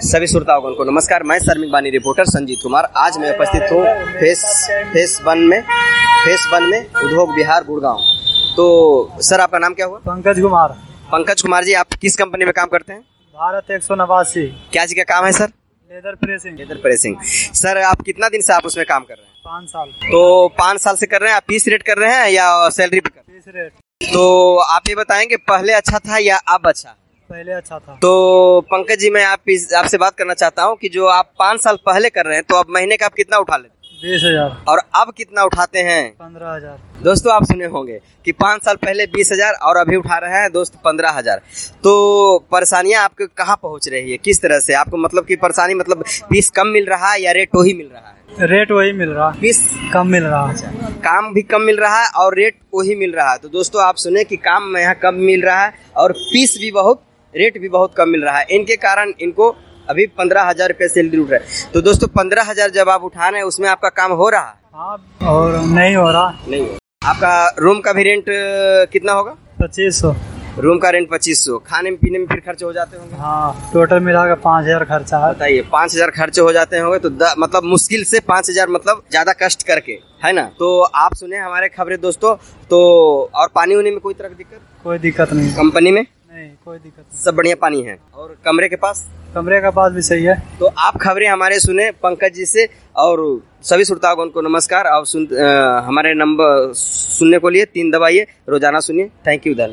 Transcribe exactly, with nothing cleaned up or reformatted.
सभी श्रोताओं को नमस्कार। मैं श्रमिक बानी रिपोर्टर संजीत कुमार। आज मैं उपस्थित हूँ फेस फेस वन में फेस वन में उद्योग विहार गुड़गांव। तो सर, आपका नाम क्या हुआ? पंकज कुमार। पंकज कुमार जी, आप किस कंपनी में काम करते हैं? भारत एक सौ नवासी। क्या जी का काम है sir? Leather pressing. Leather pressing. Sir, आप कितना दिन से आप उसमें काम कर रहे हैं? पाँच साल। तो पाँच साल से कर रहे हैं। आप पीस रेट कर रहे हैं या सैलरी पे कर रहे हैं? Piece rate. तो आप ये बताएंगे पहले अच्छा था या अब अच्छा? पहले अच्छा था। तो पंकज जी, मैं आप आपसे बात करना चाहता हूँ कि जो आप पाँच साल पहले कर रहे हैं, तो अब महीने का आप कितना उठा लेते हैं? बीस हजार। और अब कितना उठाते हैं? पंद्रह हजार। दोस्तों, आप सुने होंगे कि पाँच साल पहले बीस हजार और अभी उठा रहे हैं दोस्त पंद्रह हजार। तो परेशानियां आपके कहाँ पहुँच रही है, किस तरह से आपको, मतलब कि परेशानी, मतलब पीस कम मिल रहा है या रेट वही मिल रहा है? रेट वही मिल रहा, पीस कम मिल रहा है। काम भी कम मिल रहा है और रेट वही मिल रहा है। तो दोस्तों, आप सुने कि काम यहाँ कम मिल रहा है और पीस भी बहुत, रेट भी बहुत कम मिल रहा है। इनके कारण इनको अभी पंद्रह हजार रुपये सैलरी उठ रहा है। तो दोस्तों, पंद्रह हजार जब आप उठा रहे हैं, उसमें आपका काम हो रहा है? हाँ, और नहीं हो रहा। नहीं हो। आपका रूम का भी रेंट कितना होगा? पच्चीस सौ। रूम का रेंट पच्चीस सौ। खाने में पीने में फिर खर्चे हो जाते होंगे? हाँ, टोटल मिला के पाँच हजार खर्चा है। बताइए, पाँच हजार खर्चे हो जाते होंगे। तो द, मतलब मुश्किल से पाँच हजार, मतलब ज्यादा कष्ट करके, है ना? तो आप सुने हमारे खबरें दोस्तों। तो और पानी उनी में कोई तरह की दिक्कत? कोई दिक्कत नहीं। कंपनी में नहीं, कोई दिक्कत नहीं। सब बढ़िया पानी है। और कमरे के पास? कमरे का पास भी सही है। तो आप खबरें हमारे सुने पंकज जी से। और सभी श्रोताओं को नमस्कार। और सुन आ, हमारे नंबर सुनने को लिए तीन दबाइए, रोजाना सुनिए। Thank you. धन्यवाद।